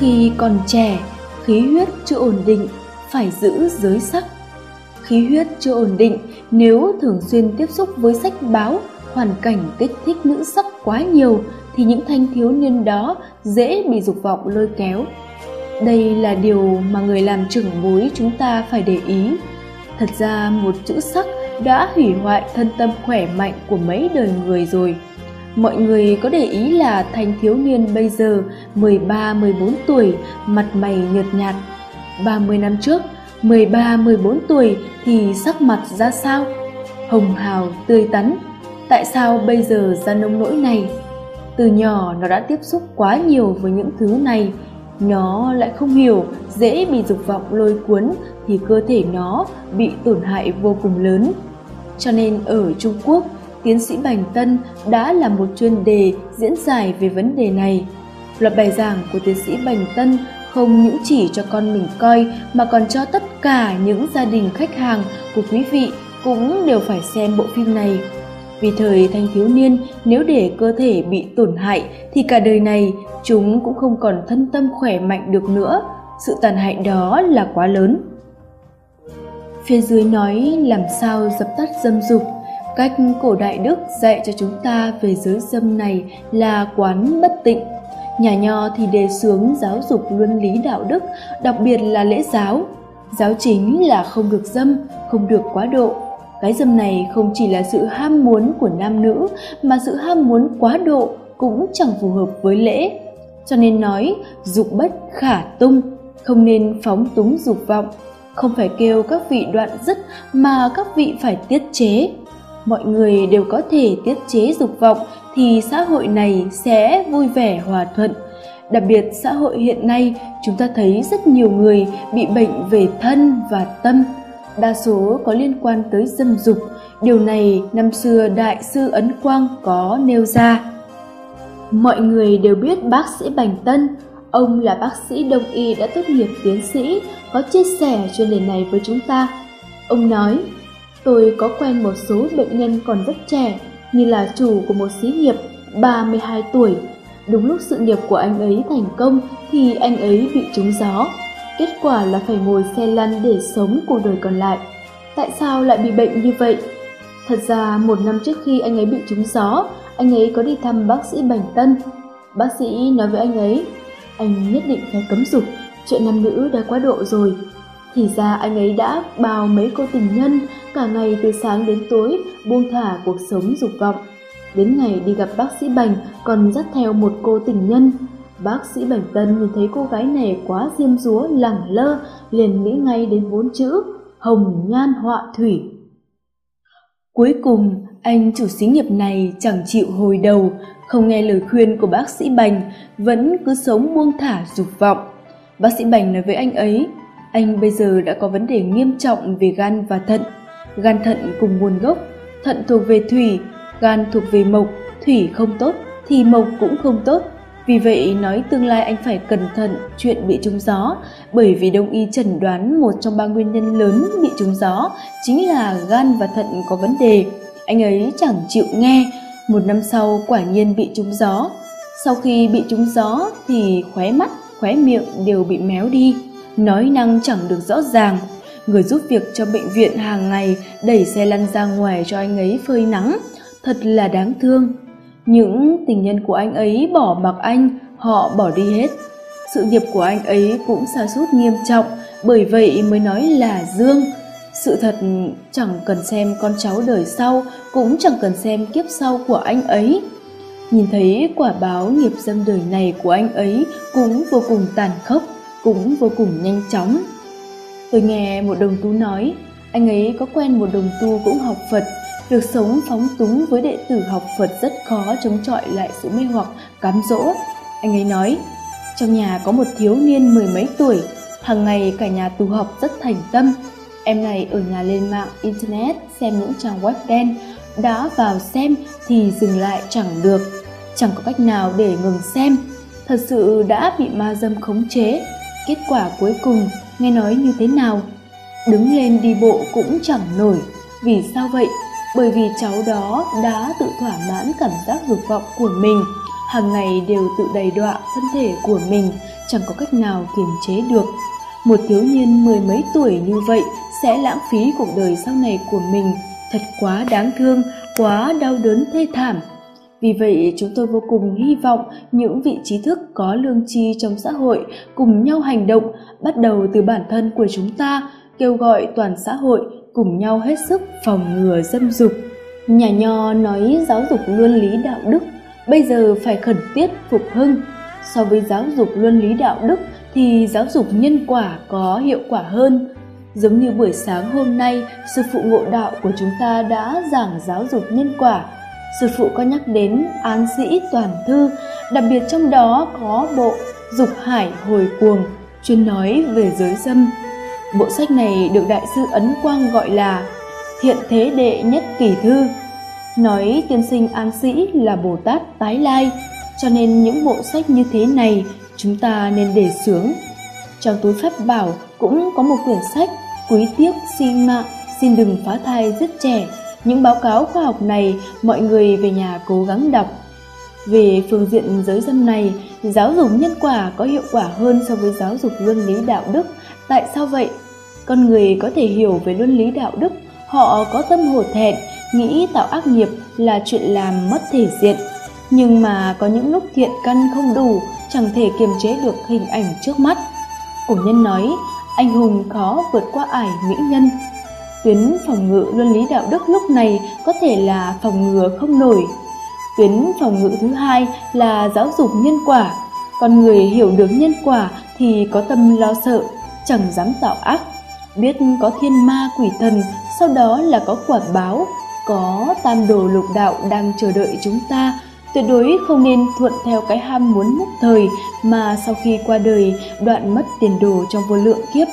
Khi còn trẻ, khí huyết chưa ổn định, phải giữ giới sắc. Khí huyết chưa ổn định, nếu thường xuyên tiếp xúc với sách báo, hoàn cảnh kích thích nữ sắc quá nhiều thì những thanh thiếu niên đó dễ bị dục vọng lôi kéo. Đây là điều mà người làm trưởng bối chúng ta phải để ý. Thật ra một chữ sắc đã hủy hoại thân tâm khỏe mạnh của mấy đời người rồi. Mọi người có để ý là thanh thiếu niên bây giờ 13-14 tuổi mặt mày nhợt nhạt. 30 năm trước, 13-14 tuổi thì sắc mặt ra sao? Hồng hào, tươi tắn. Tại sao bây giờ ra nông nỗi này? Từ nhỏ nó đã tiếp xúc quá nhiều với những thứ này. Nó lại không hiểu, dễ bị dục vọng lôi cuốn thì cơ thể nó bị tổn hại vô cùng lớn. Cho nên ở Trung Quốc, tiến sĩ Bành Tân đã làm một chuyên đề diễn giải về vấn đề này. Loạt bài giảng của tiến sĩ Bành Tân không những chỉ cho con mình coi mà còn cho tất cả những gia đình khách hàng của quý vị cũng đều phải xem bộ phim này. Vì thời thanh thiếu niên, nếu để cơ thể bị tổn hại thì cả đời này chúng cũng không còn thân tâm khỏe mạnh được nữa. Sự tàn hại đó là quá lớn. Phía dưới nói làm sao dập tắt dâm dục. Cách cổ đại Đức dạy cho chúng ta về giới dâm này là quán bất tịnh. Nhà Nho thì đề xướng giáo dục luân lý đạo đức, đặc biệt là lễ giáo. Giáo chính là không được dâm, không được quá độ. Cái dâm này không chỉ là sự ham muốn của nam nữ, mà sự ham muốn quá độ cũng chẳng phù hợp với lễ. Cho nên nói dục bất khả tung, không nên phóng túng dục vọng. Không phải kêu các vị đoạn dứt mà các vị phải tiết chế. Mọi người đều có thể tiết chế dục vọng thì xã hội này sẽ vui vẻ hòa thuận. Đặc biệt xã hội hiện nay chúng ta thấy rất nhiều người bị bệnh về thân và tâm. Đa số có liên quan tới dâm dục. Điều này năm xưa Đại sư Ấn Quang có nêu ra. Mọi người đều biết bác sĩ Bành Tân. Ông là bác sĩ đông y đã tốt nghiệp tiến sĩ, có chia sẻ chuyên đề này với chúng ta. Ông nói, tôi có quen một số bệnh nhân còn rất trẻ, như là chủ của một xí nghiệp 32 tuổi. Đúng lúc sự nghiệp của anh ấy thành công thì anh ấy bị trúng gió. Kết quả là phải ngồi xe lăn để sống cuộc đời còn lại. Tại sao lại bị bệnh như vậy? Thật ra 1 năm trước khi anh ấy bị trúng gió, anh ấy có đi thăm bác sĩ Bành Tân. Bác sĩ nói với anh ấy, anh nhất định phải cấm dục, chuyện nam nữ đã quá độ rồi. Thì ra anh ấy đã bào mấy cô tình nhân, cả ngày từ sáng đến tối buông thả cuộc sống dục vọng. Đến ngày đi gặp bác sĩ Bành còn dắt theo một cô tình nhân. Bác sĩ Bành Tân nhìn thấy cô gái này quá diêm dúa lẳng lơ, liền nghĩ ngay đến 4 chữ hồng nhan họa thủy. Cuối cùng, anh chủ xí nghiệp này chẳng chịu hồi đầu, không nghe lời khuyên của bác sĩ Bành, vẫn cứ sống buông thả dục vọng. Bác sĩ Bành nói với anh ấy, anh bây giờ đã có vấn đề nghiêm trọng về gan và thận. Gan thận cùng nguồn gốc, thận thuộc về thủy, gan thuộc về mộc, thủy không tốt thì mộc cũng không tốt. Vì vậy nói tương lai anh phải cẩn thận chuyện bị trúng gió, bởi vì đông y chẩn đoán một trong 3 nguyên nhân lớn bị trúng gió chính là gan và thận có vấn đề. Anh ấy chẳng chịu nghe, 1 năm sau quả nhiên bị trúng gió. Sau khi bị trúng gió thì khóe mắt, khóe miệng đều bị méo đi, nói năng chẳng được rõ ràng. Người giúp việc cho bệnh viện hàng ngày đẩy xe lăn ra ngoài cho anh ấy phơi nắng, thật là đáng thương. Những tình nhân của anh ấy bỏ mặc anh, họ bỏ đi hết. Sự nghiệp của anh ấy cũng sa sút nghiêm trọng, bởi vậy mới nói là dương. Sự thật chẳng cần xem con cháu đời sau, cũng chẳng cần xem kiếp sau của anh ấy. Nhìn thấy quả báo nghiệp dâm đời này của anh ấy cũng vô cùng tàn khốc, cũng vô cùng nhanh chóng. Tôi nghe một đồng tu nói, anh ấy có quen một đồng tu cũng học Phật. Việc sống phóng túng với đệ tử học Phật rất khó chống chọi lại sự mê hoặc, cám dỗ. Anh ấy nói, trong nhà có một thiếu niên 10 mấy tuổi, hàng ngày cả nhà tu học rất thành tâm. Em này ở nhà lên mạng Internet xem những trang web đen, đã vào xem thì dừng lại chẳng được, chẳng có cách nào để ngừng xem. Thật sự đã bị ma dâm khống chế. Kết quả cuối cùng nghe nói như thế nào? Đứng lên đi bộ cũng chẳng nổi. Vì sao vậy? Bởi vì cháu đó đã tự thỏa mãn cảm giác dục vọng của mình. hàng ngày đều tự đầy đọa thân thể của mình, chẳng có cách nào kiềm chế được. Một thiếu niên 10 mấy tuổi như vậy sẽ lãng phí cuộc đời sau này của mình, thật quá đáng thương, quá đau đớn thê thảm. Vì vậy, chúng tôi vô cùng hy vọng những vị trí thức có lương tri trong xã hội cùng nhau hành động, bắt đầu từ bản thân của chúng ta, kêu gọi toàn xã hội cùng nhau hết sức phòng ngừa dâm dục. Nhà Nho nói giáo dục luân lý đạo đức bây giờ phải khẩn tiết phục hưng. So với giáo dục luân lý đạo đức thì giáo dục nhân quả có hiệu quả hơn. Giống như buổi sáng hôm nay, sư phụ ngộ đạo của chúng ta đã giảng giáo dục nhân quả. Sư phụ có nhắc đến Án Sĩ Toàn Thư, đặc biệt trong đó có bộ Dục Hải Hồi Cuồng, chuyên nói về giới dâm. Bộ sách này được Đại sư Ấn Quang gọi là Thiện Thế Đệ Nhất Kỳ Thư, nói tiên sinh Án Sĩ là Bồ Tát tái lai, cho nên những bộ sách như thế này chúng ta nên đề xướng. Trong túi pháp bảo cũng có một quyển sách Quý Tiếc Sinh Mạng, xin đừng phá thai giết trẻ. Những báo cáo khoa học này mọi người về nhà cố gắng đọc. Về phương diện giới dâm này, giáo dục nhân quả có hiệu quả hơn so với giáo dục luân lý đạo đức. Tại sao vậy? Con người có thể hiểu về luân lý đạo đức, họ có tâm hổ thẹn, nghĩ tạo ác nghiệp là chuyện làm mất thể diện. Nhưng mà có những lúc thiện căn không đủ, chẳng thể kiềm chế được hình ảnh trước mắt. Cổ nhân nói, anh hùng khó vượt qua ải mỹ nhân. Tuyến phòng ngự luân lý đạo đức lúc này có thể là phòng ngừa không nổi. Tuyến phòng ngự thứ hai là giáo dục nhân quả. Con người hiểu được nhân quả thì có tâm lo sợ, chẳng dám tạo ác. Biết có thiên ma quỷ thần, sau đó là có quả báo, có tam đồ lục đạo đang chờ đợi chúng ta. Tuyệt đối không nên thuận theo cái ham muốn nhất thời mà sau khi qua đời đoạn mất tiền đồ trong vô lượng kiếp.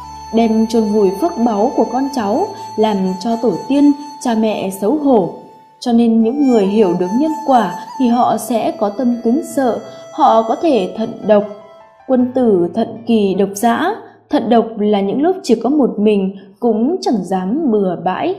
Đem chôn vùi phước báu của con cháu, làm cho tổ tiên, cha mẹ xấu hổ. Cho nên những người hiểu được nhân quả thì họ sẽ có tâm kính sợ, họ có thể thận độc. Quân tử thận kỳ độc dã, thận độc là những lúc chỉ có một mình cũng chẳng dám bừa bãi.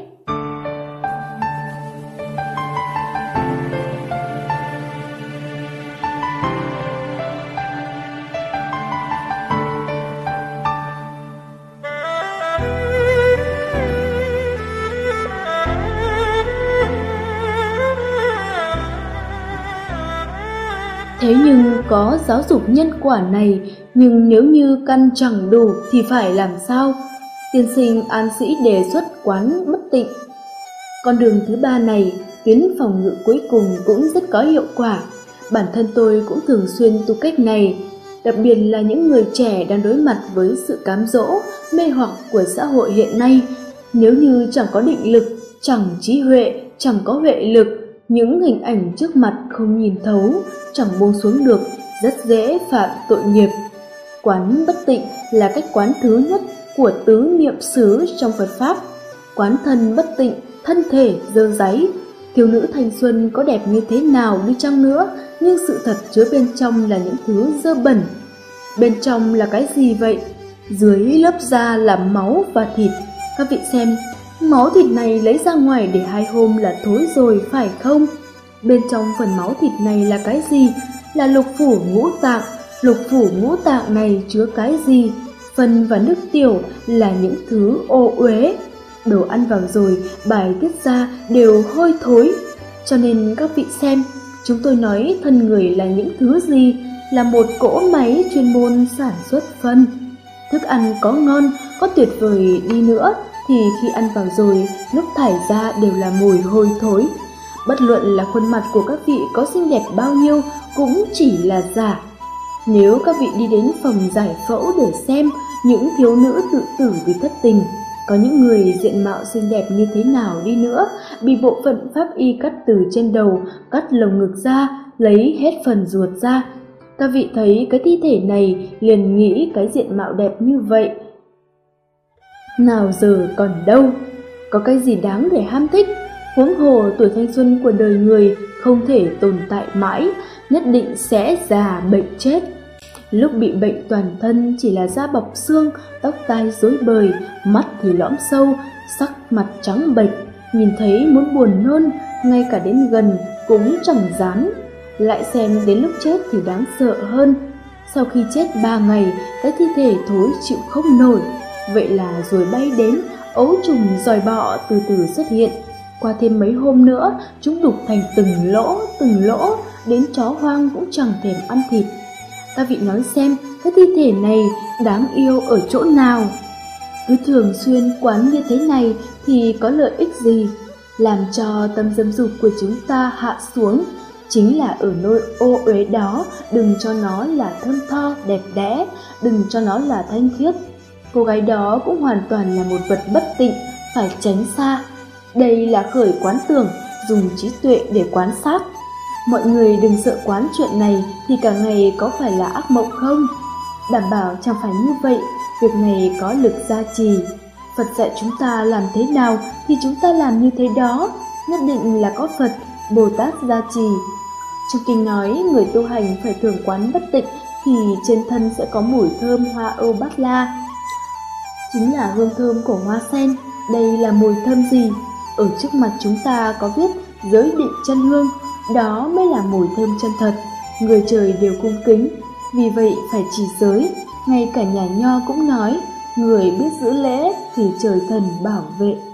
Thế nhưng có giáo dục nhân quả này, nhưng nếu như căn chẳng đủ thì phải làm sao? Tiên sinh Án Sĩ đề xuất quán bất tịnh. Con đường thứ ba này, tuyến phòng ngự cuối cùng cũng rất có hiệu quả. Bản thân tôi cũng thường xuyên tu cách này, đặc biệt là những người trẻ đang đối mặt với sự cám dỗ, mê hoặc của xã hội hiện nay. Nếu như chẳng có định lực, chẳng trí huệ, chẳng có huệ lực, những hình ảnh trước mặt không nhìn thấu, chẳng buông xuống được, rất dễ phạm tội nghiệp. Quán bất tịnh là cách quán thứ nhất của tứ niệm xứ trong Phật Pháp. Quán thân bất tịnh, thân thể dơ dáy. Thiếu nữ thanh xuân có đẹp như thế nào đi chăng nữa, nhưng sự thật chứa bên trong là những thứ dơ bẩn. Bên trong là cái gì vậy? Dưới lớp da là máu và thịt. Các vị xem, máu thịt này lấy ra ngoài để 2 hôm là thối rồi, phải không? Bên trong phần máu thịt này là cái gì? Là lục phủ ngũ tạng. Lục phủ ngũ tạng này chứa cái gì? Phân và nước tiểu là những thứ ô uế. Đồ ăn vào rồi, bài tiết ra đều hôi thối. Cho nên các vị xem, chúng tôi nói thân người là những thứ gì? Là một cỗ máy chuyên môn sản xuất phân. Thức ăn có ngon, có tuyệt vời đi nữa thì khi ăn vào rồi, lúc thải ra đều là mùi hôi thối. Bất luận là khuôn mặt của các vị có xinh đẹp bao nhiêu cũng chỉ là giả. Nếu các vị đi đến phòng giải phẫu để xem những thiếu nữ tự tử vì thất tình, có những người diện mạo xinh đẹp như thế nào đi nữa, bị bộ phận pháp y cắt từ trên đầu, cắt lồng ngực ra, lấy hết phần ruột ra. Các vị thấy cái thi thể này liền nghĩ cái diện mạo đẹp như vậy nào giờ còn đâu, có cái gì đáng để ham thích. Huống hồ tuổi thanh xuân của đời người không thể tồn tại mãi, nhất định sẽ già bệnh chết. Lúc bị bệnh toàn thân chỉ là da bọc xương, tóc tai rối bời, mắt thì lõm sâu, sắc mặt trắng bệch, nhìn thấy muốn buồn nôn, ngay cả đến gần cũng chẳng dám. lại xem đến lúc chết thì đáng sợ hơn. Sau khi chết 3 ngày, cái thi thể thối chịu không nổi. Vậy là rồi bay đến, ấu trùng giòi bọ từ từ xuất hiện. Qua thêm mấy hôm nữa, chúng đục thành từng lỗ, đến chó hoang cũng chẳng thèm ăn thịt. Các vị nói xem, cái thi thể này đáng yêu ở chỗ nào? Cứ thường xuyên quán như thế này thì có lợi ích gì? Làm cho tâm dâm dục của chúng ta hạ xuống, chính là ở nơi ô uế đó, đừng cho nó là thơm tho, đẹp đẽ, đừng cho nó là thanh khiết. Cô gái đó cũng hoàn toàn là một vật bất tịnh, phải tránh xa. Đây là khởi quán tưởng, dùng trí tuệ để quan sát. Mọi người đừng sợ quán chuyện này thì cả ngày có phải là ác mộng không? Đảm bảo chẳng phải như vậy, việc này có lực gia trì. Phật dạy chúng ta làm thế nào thì chúng ta làm như thế đó, nhất định là có Phật, Bồ Tát gia trì. Trong kinh nói người tu hành phải thường quán bất tịnh thì trên thân sẽ có mùi thơm hoa âu bát la, chính là hương thơm của hoa sen. Đây là mùi thơm gì? Ở trước mặt chúng ta có viết giới định chân hương, đó mới là mùi thơm chân thật. Người trời đều cung kính, vì vậy phải trì giới. Ngay cả nhà Nho cũng nói, người biết giữ lễ thì trời thần bảo vệ.